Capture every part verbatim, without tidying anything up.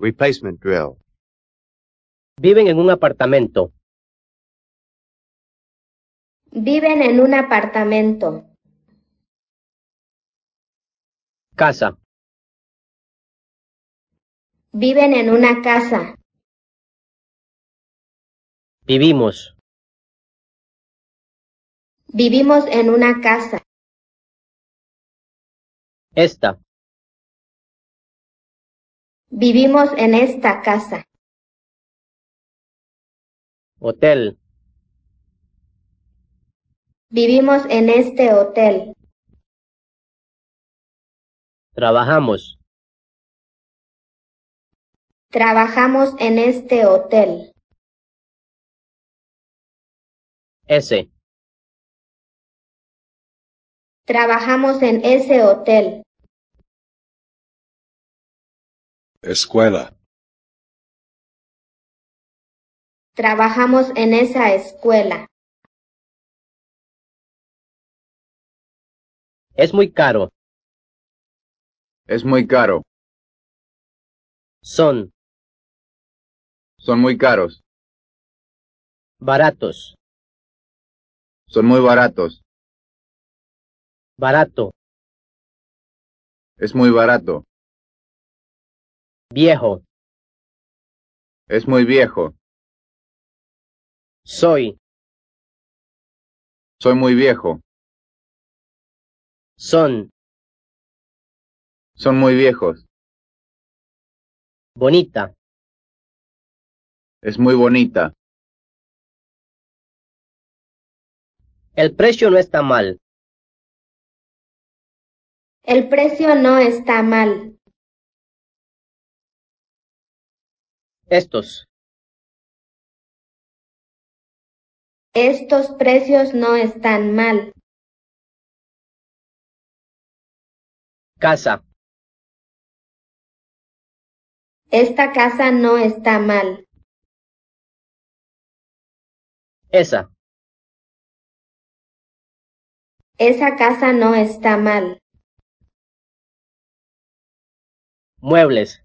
Replacement drill. Viven en un apartamento. Viven en un apartamento. Casa. Viven en una casa. Vivimos. Vivimos en una casa. Esta. Vivimos en esta casa. Hotel. Vivimos en este hotel. Trabajamos. Trabajamos en este hotel. Ese. Trabajamos en ese hotel. Escuela. Trabajamos en esa escuela. Es muy caro. Es muy caro. Son. Son muy caros. Baratos. Son muy baratos. Barato. Es muy barato. Viejo. Es muy viejo. Soy. Soy muy viejo. Son. Son muy viejos. Bonita. Es muy bonita. El precio no está mal. El precio no está mal. Estos. Estos precios no están mal. Casa. Esta casa no está mal. Esa. Esa casa no está mal. Muebles.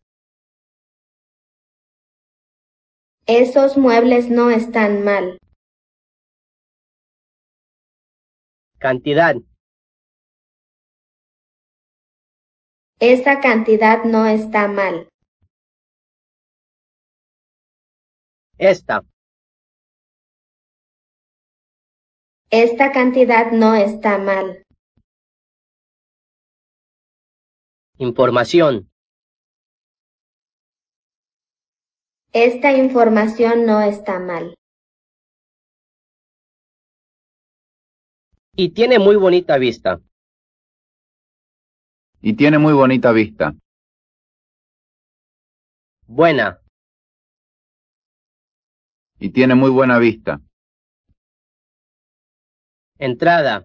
Esos muebles no están mal. Cantidad. Esa cantidad no está mal. Esta. Esta cantidad no está mal. Información. Esta información no está mal. Y tiene muy bonita vista. Y tiene muy bonita vista. Buena. Y tiene muy buena vista. Entrada.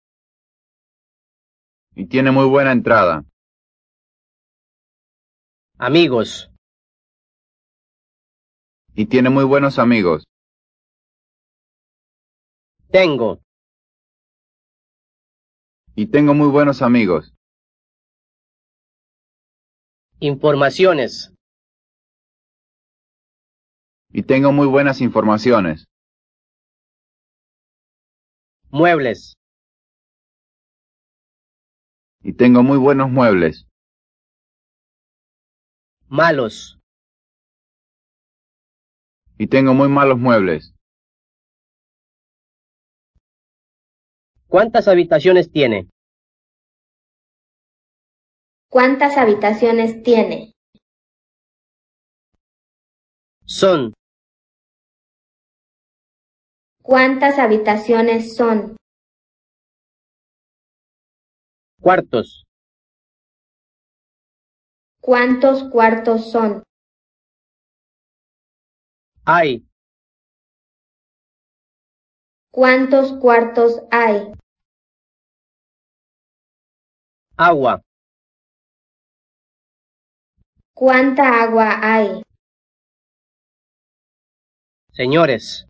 Y tiene muy buena entrada. Amigos. Y tiene muy buenos amigos. Tengo. Y tengo muy buenos amigos. Informaciones. Y tengo muy buenas informaciones. Muebles. Y tengo muy buenos muebles. Malos. Y tengo muy malos muebles. ¿Cuántas habitaciones tiene? ¿Cuántas habitaciones tiene? Son. ¿Cuántas habitaciones son? Cuartos. ¿Cuántos cuartos son? Hay. ¿Cuántos cuartos hay? Agua. ¿Cuánta agua hay? Señores.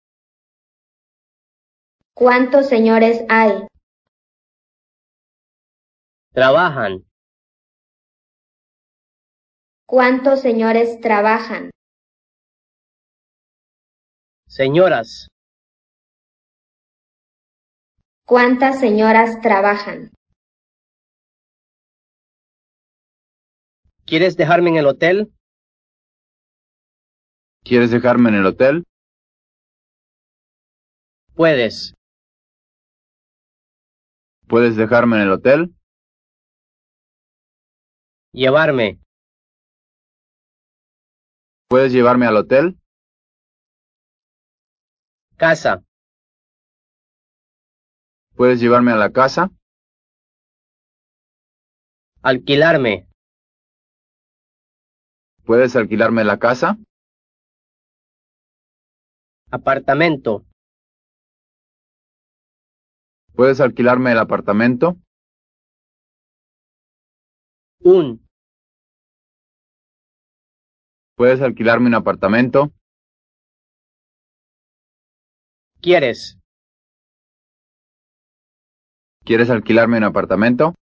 ¿Cuántos señores hay? Trabajan. ¿Cuántos señores trabajan? Señoras. ¿Cuántas señoras trabajan? ¿Quieres dejarme en el hotel? ¿Quieres dejarme en el hotel? Puedes. ¿Puedes dejarme en el hotel? Llevarme. ¿Puedes llevarme al hotel? Casa. ¿Puedes llevarme a la casa? Alquilarme. ¿Puedes alquilarme la casa? Apartamento. ¿Puedes alquilarme el apartamento? Un. ¿Puedes alquilarme un apartamento? ¿Quieres? ¿Quieres alquilarme un apartamento?